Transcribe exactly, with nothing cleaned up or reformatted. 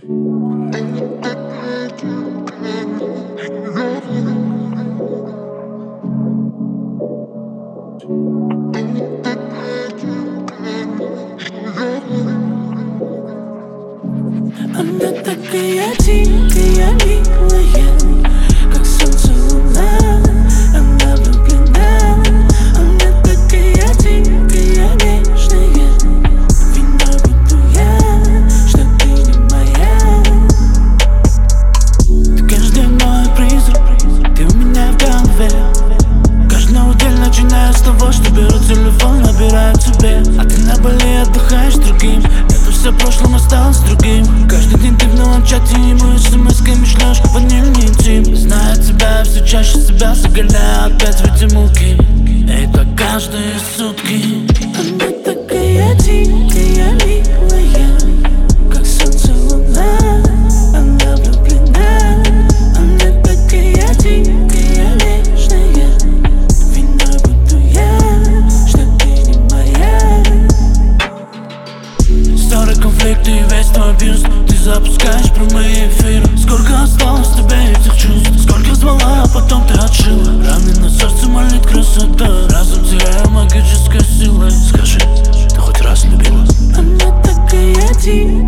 Она такая тихая, милая, как солнце, луна. Она влюблена. Она такая тихая, нежная. Виной буду я, что ты не моя. Ты каждый мой призрак, ты у меня в голове. Каждый день начинаю с того, что беру телефон, набираю тебе. А ты на Бали отдыхаешь с другим. Это все в прошлом осталось другим. Каждый день ты в новом чате ему смс-ками шлешь в отдельный интим. Зная тебя, все чаще себя загоняю опять в эти муки. И так каждые сутки. Она такая тихая, милая, как солнце, луна. Она влюблена. Она такая тихая, нежная. Виной буду я, что ты не моя. Ссоры, конфликты и весь твой абьюз. Ты запускаешь прямые эфиры. Сколько осталось тебе этих чувств? Сколько звала, а потом ты отшила. Раны на сердце молит красота. Разом теряю магической силой. Скажи, ты хоть раз любила? Она такая тихая.